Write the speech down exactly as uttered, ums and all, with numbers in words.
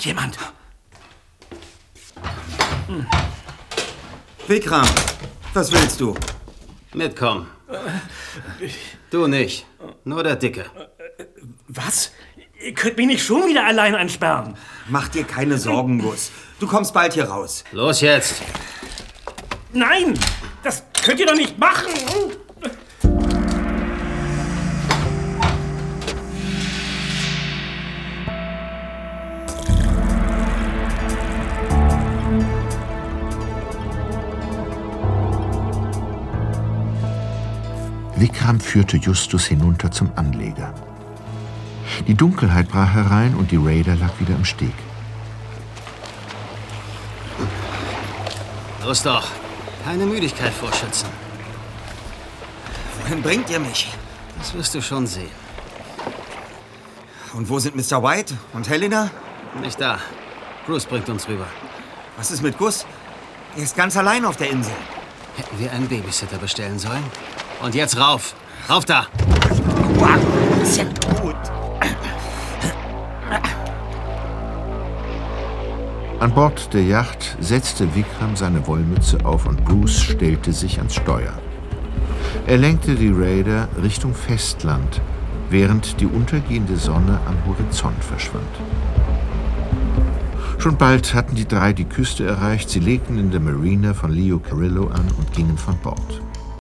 jemand. Hm. Vikram, was willst du? Mitkommen. Du nicht. Nur der Dicke. Was? Ihr könnt mich nicht schon wieder allein einsperren. Mach dir keine Sorgen, Gus. Du kommst bald hier raus. Los jetzt. Nein, das könnt ihr doch nicht machen. Vikram führte Justus hinunter zum Anleger. Die Dunkelheit brach herein und die Raider lag wieder im Steg. Los doch. Keine Müdigkeit vorschützen. Wohin bringt ihr mich? Das wirst du schon sehen. Und wo sind Mister White und Helena? Nicht da. Bruce bringt uns rüber. Was ist mit Gus? Er ist ganz allein auf der Insel. Hätten wir einen Babysitter bestellen sollen? Und jetzt rauf. Rauf da. Wow, ist ja gut. An Bord der Yacht setzte Vikram seine Wollmütze auf und Bruce stellte sich ans Steuer. Er lenkte die Raider Richtung Festland, während die untergehende Sonne am Horizont verschwand. Schon bald hatten die drei die Küste erreicht. Sie legten in der Marina von Leo Carrillo an und gingen von Bord.